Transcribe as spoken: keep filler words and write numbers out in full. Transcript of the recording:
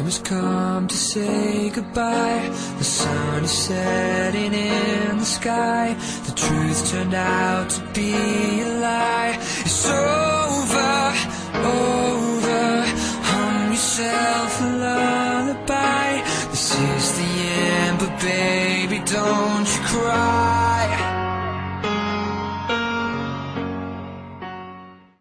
has come to say goodbye. The sun is setting in the sky. The truth turned out to be a lie. It's over, over. Hum yourself a lullaby. This is the end, but baby, don't you cry.